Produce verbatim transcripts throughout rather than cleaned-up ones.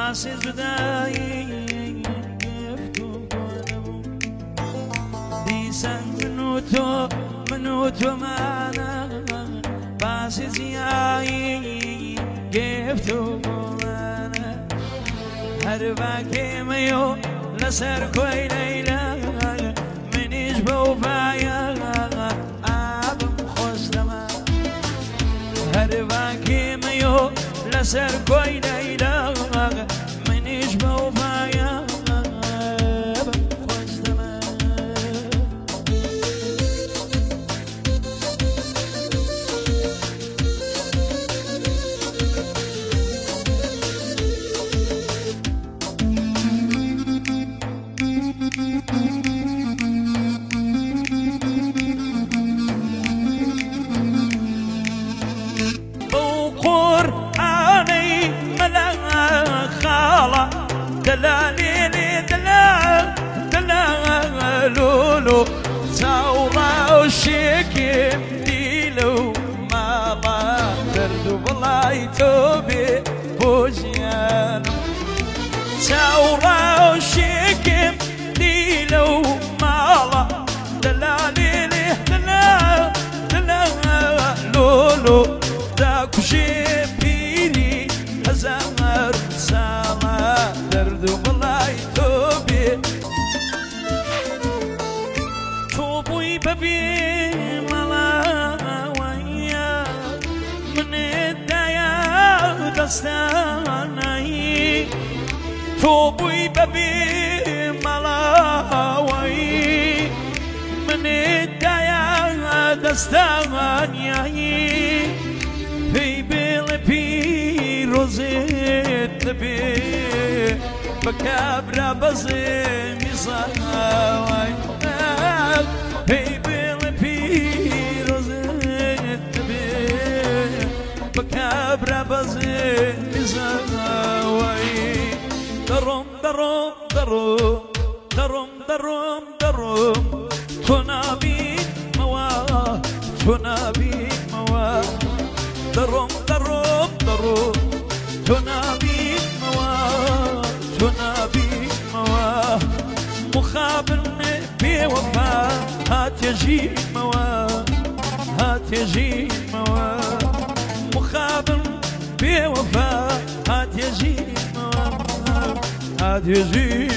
باسی جدایی گفتو کنم دیسان منو تو منو تو مانا باسی زیایی گفتو کنم هر باکی میو لسر کوی لیلا منیش بو بایا آبم خوشتم هر باکی میو لسر کوی لیلا منیش بو بایا آبم خوشتم دلالي دلال دلال لولو ثورة وشيكم ديلو مالا دردو بلاي توبي بوجيان ثورة وشيكم ديلو مالا دلالي دلال دلال لولو داكو جيبيني هزامر سالا دردو بلاي توبي توبوي ببي ملا ويا من الدايا دستاني توبوي ببي ملا ويا من الدايا دستاني في بلبي روزيت بي بكابرا بزي مصاوي في بلبي روزيت بي بكابرا بزي مصاوي دروم دروم دروم دروم دروم دروم تنابي موا تنابي موا دروم دروم دروم تنابي موا تنابي موا مخابن بوفا هات يجي موا هات يجي موا مخابن بوفا هات يجي موا هات يجي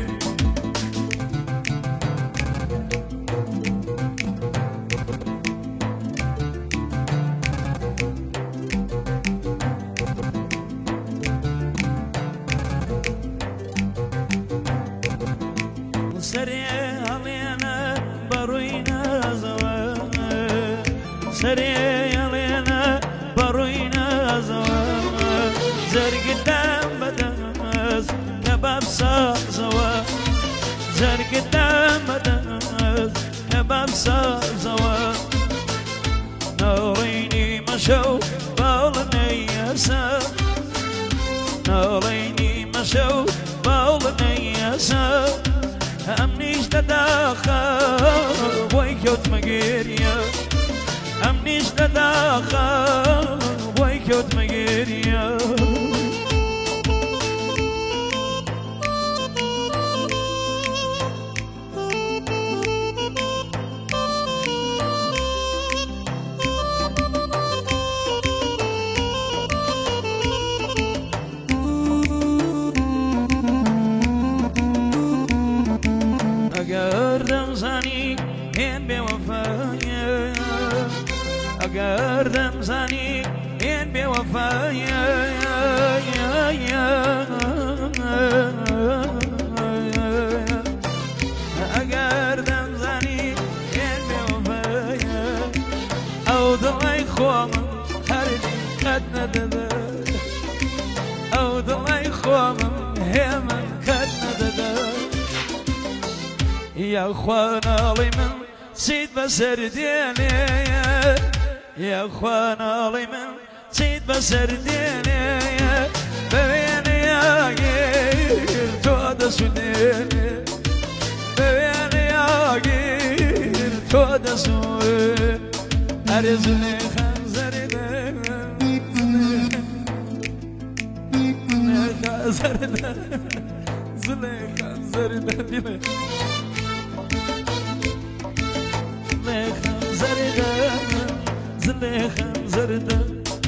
سريع علينا بروينا زواج سريع علينا بروينا زواج زرق الدم بدمس كباب صار زواج زرق الدم بدمس كباب صار زواج ناريني مشوا بالني يسا ناريني مشوا بالني يسا امنيش تداخل ويكوت مقيريا امنيش تداخل ويكوت مقيريا أقدم زاني إن بوفايا أقدم زاني إن بوفايا أقدم زاني إن بوفايا أو ضلي خوام هردي قد ندد أو ضلي خوام هيمن قد ندد يا اخوانا لي من سيد بسرديني يا اخوانا لي من سيد بسرديني ببيني يا غير تود سوديني ببيني يا غير تود سوديني ارزني خنزري زرده زلیخا زرده دیله زلیخا زرده زلیخا زرده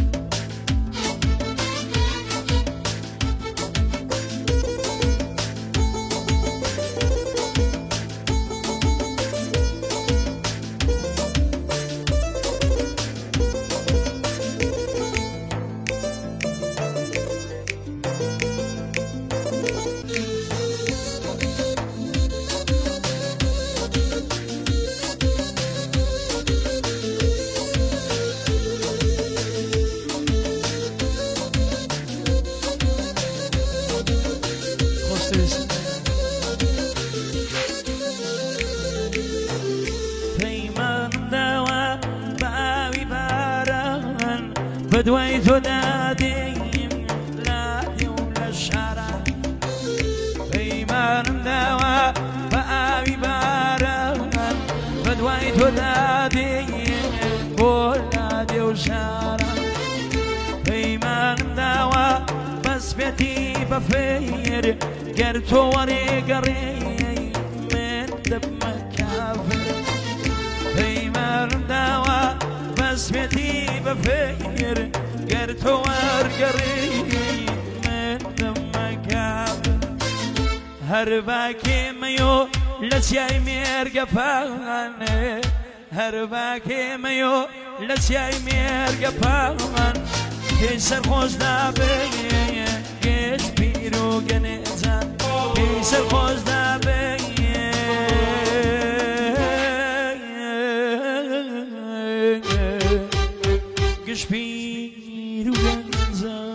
بدويت نادي لادي ولا الشارع بيمان دوا بابي باران بدويت نادي ولادي وشارع بيمان دوا بس بيتي بفير قرت وري قري من دم كافر بيمان دوا بس بيتي بفير قرت ورقري من دمك هرباكي ميو لسياي ميرقفان هرباكي ميو لسياي ميرقفان كيسر خوش دابي كيش بيرو قنزان كيسر خوش دابي قش بيرو قنزان